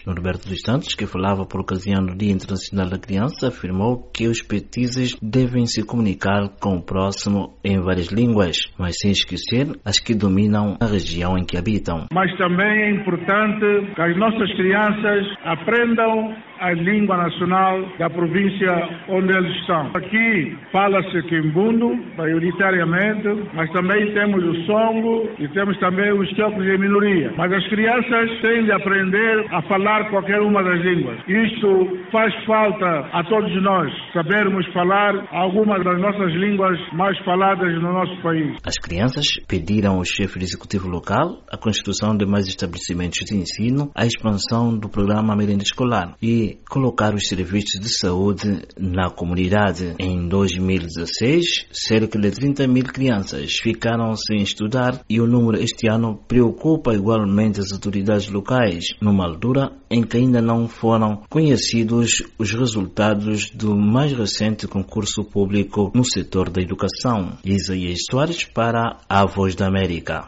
Norberto dos Santos, que falava por ocasião do Dia Internacional da Criança, afirmou que os petizes devem se comunicar com o próximo em várias línguas, mas sem esquecer as que dominam a região em que habitam. Mas também é importante que as nossas crianças aprendam a língua nacional da província onde eles estão. Aqui fala-se quimbundo, maioritariamente, mas também temos o songo e temos também os tocos de minoria. Mas as crianças têm de aprender a falar qualquer uma das línguas. Isto faz falta a todos nós, sabermos falar algumas das nossas línguas mais faladas no nosso país. As crianças pediram ao chefe do executivo local a construção de mais estabelecimentos de ensino, a expansão do programa merenda escolar e colocar os serviços de saúde na comunidade. Em 2016, cerca de 30 mil crianças ficaram sem estudar e o número este ano preocupa igualmente as autoridades locais, numa altura em que ainda não foram conhecidos os resultados do mais recente concurso público no setor da educação. Isaías Soares para a Voz da América.